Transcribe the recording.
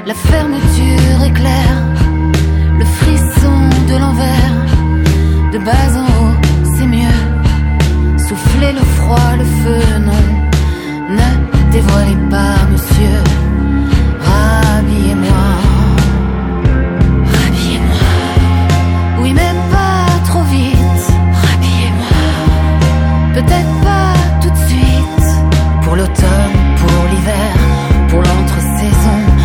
La fermeture éclaire le frisson de l'envers. De bas en haut, c'est mieux. Soufflez le froid, le feu, non. Ne dévoilez pas, monsieur. Rhabillez-moi. Rhabillez-moi. Oui, mais pas trop vite. Rhabillez-moi. Peut-être